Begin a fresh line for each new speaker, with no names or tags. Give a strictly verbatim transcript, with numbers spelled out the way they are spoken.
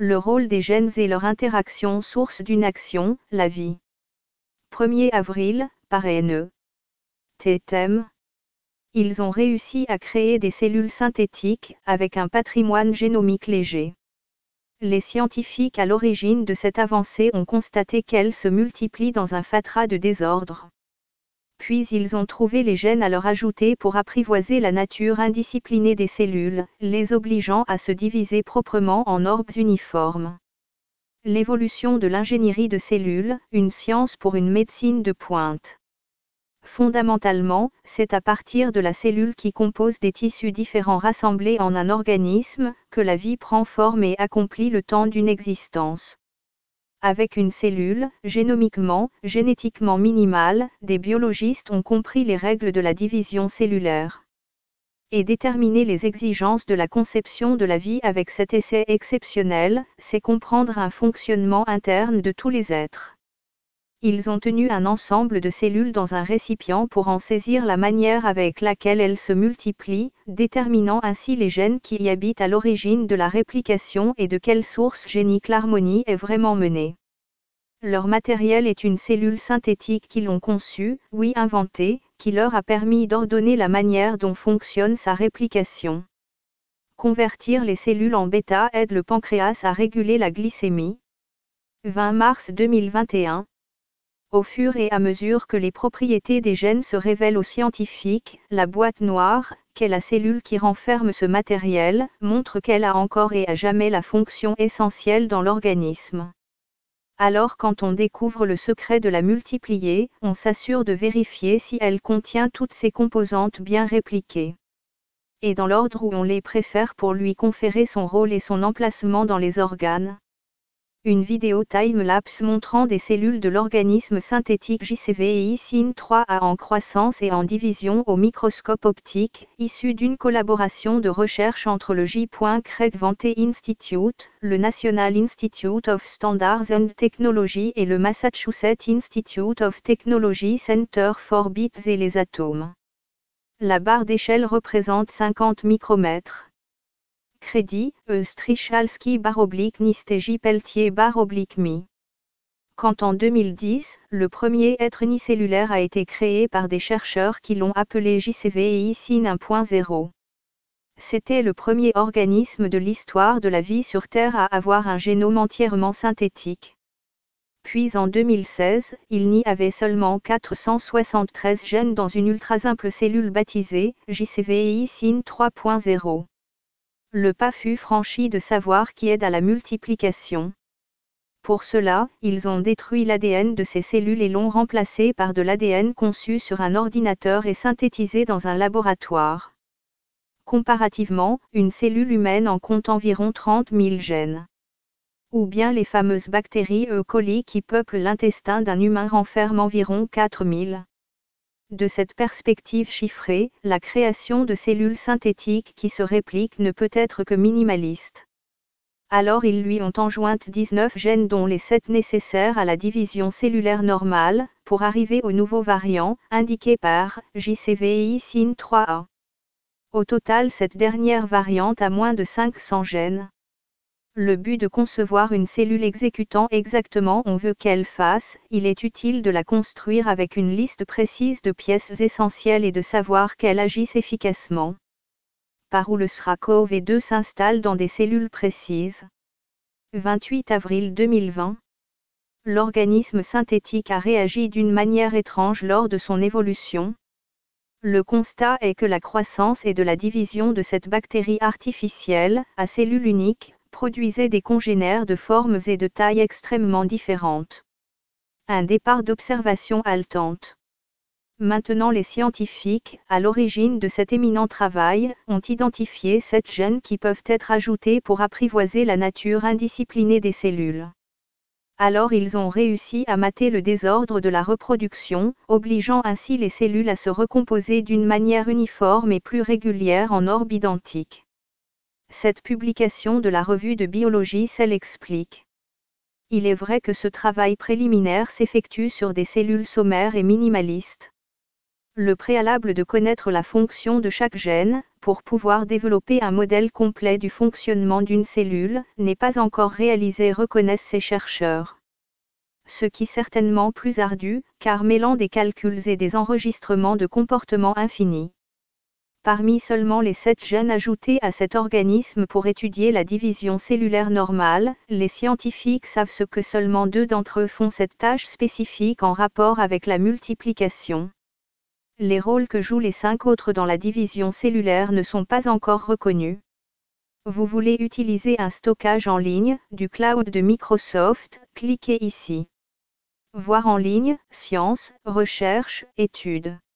Le rôle des gènes et leur interaction source d'une action, la vie. premier avril, par N E T thème. Ils ont réussi à créer des cellules synthétiques, avec un patrimoine génomique léger. Les scientifiques à l'origine de cette avancée ont constaté qu'elles se multiplient dans un fatras de désordre. Puis ils ont trouvé les gènes à leur ajouter pour apprivoiser la nature indisciplinée des cellules, les obligeant à se diviser proprement en orbes uniformes. L'évolution de l'ingénierie de cellules, une science pour une médecine de pointe. Fondamentalement, c'est à partir de la cellule qui compose des tissus différents rassemblés en un organisme, que la vie prend forme et accomplit le temps d'une existence. Avec une cellule, génomiquement, génétiquement minimale, des biologistes ont compris les règles de la division cellulaire. Et déterminer les exigences de la conception de la vie avec cet essai exceptionnel, c'est comprendre un fonctionnement interne de tous les êtres. Ils ont tenu un ensemble de cellules dans un récipient pour en saisir la manière avec laquelle elles se multiplient, déterminant ainsi les gènes qui y habitent à l'origine de la réplication et de quelle source génique l'harmonie est vraiment menée. Leur matériel est une cellule synthétique qu'ils ont conçue, oui inventée, qui leur a permis d'ordonner la manière dont fonctionne sa réplication. Convertir les cellules en bêta aide le pancréas à réguler la glycémie. vingt mars deux mille vingt et un. Au fur et à mesure que les propriétés des gènes se révèlent aux scientifiques, la boîte noire, qu'est la cellule qui renferme ce matériel, montre qu'elle a encore et à jamais la fonction essentielle dans l'organisme. Alors quand on découvre le secret de la multiplier, on s'assure de vérifier si elle contient toutes ses composantes bien répliquées. Et dans l'ordre où on les préfère pour lui conférer son rôle et son emplacement dans les organes. Une vidéo time-lapse montrant des cellules de l'organisme synthétique J C V I S I N trois A en croissance et en division au microscope optique, issue d'une collaboration de recherche entre le J. Craig Venter Institute, le National Institute of Standards and Technology et le Massachusetts Institute of Technology Center for Bits et les atomes. La barre d'échelle représente cinquante micromètres. Crédit, E. Strichalski barre oblique Niste J. Pelletier barre oblique Mi. Quand en deux mille dix, le premier être unicellulaire a été créé par des chercheurs qui l'ont appelé J C V I S I N un point zéro. C'était le premier organisme de l'histoire de la vie sur Terre à avoir un génome entièrement synthétique. Puis en deux mille seize, il n'y avait seulement quatre cent soixante-treize gènes dans une ultra-simple cellule baptisée J C V I S I N trois point zéro. Le pas fut franchi de savoir qui aide à la multiplication. Pour cela, ils ont détruit l'A D N de ces cellules et l'ont remplacé par de l'A D N conçu sur un ordinateur et synthétisé dans un laboratoire. Comparativement, une cellule humaine en compte environ trente mille gènes. Ou bien les fameuses bactéries E. coli qui peuplent l'intestin d'un humain renferment environ quatre mille. De cette perspective chiffrée, la création de cellules synthétiques qui se répliquent ne peut être que minimaliste. Alors ils lui ont enjoint dix-neuf gènes dont les sept nécessaires à la division cellulaire normale, pour arriver au nouveau variant, indiqué par J C V I S I N trois A. Au total cette dernière variante a moins de cinq cents gènes. Le but de concevoir une cellule exécutant exactement on veut qu'elle fasse, il est utile de la construire avec une liste précise de pièces essentielles et de savoir qu'elle agisse efficacement. Par où le S R A C O V deux s'installe dans des cellules précises. vingt-huit avril deux mille vingt. L'organisme synthétique a réagi d'une manière étrange lors de son évolution. Le constat est que la croissance et de la division de cette bactérie artificielle, à cellules uniques, produisait des congénères de formes et de tailles extrêmement différentes. Un départ d'observation haletante. Maintenant les scientifiques, à l'origine de cet éminent travail, ont identifié sept gènes qui peuvent être ajoutés pour apprivoiser la nature indisciplinée des cellules. Alors ils ont réussi à mater le désordre de la reproduction, obligeant ainsi les cellules à se recomposer d'une manière uniforme et plus régulière en orbes identiques. Cette publication de la revue de biologie Cell explique. Il est vrai que ce travail préliminaire s'effectue sur des cellules sommaires et minimalistes. Le préalable de connaître la fonction de chaque gène, pour pouvoir développer un modèle complet du fonctionnement d'une cellule, n'est pas encore réalisé, reconnaissent ces chercheurs. Ce qui certainement plus ardu, car mêlant des calculs et des enregistrements de comportements infinis. Parmi seulement les sept gènes ajoutés à cet organisme pour étudier la division cellulaire normale, les scientifiques savent ce que seulement deux d'entre eux font cette tâche spécifique en rapport avec la multiplication. Les rôles que jouent les cinq autres dans la division cellulaire ne sont pas encore reconnus. Vous voulez utiliser un stockage en ligne, du cloud de Microsoft, cliquez ici. Voir en ligne, sciences, recherches, études.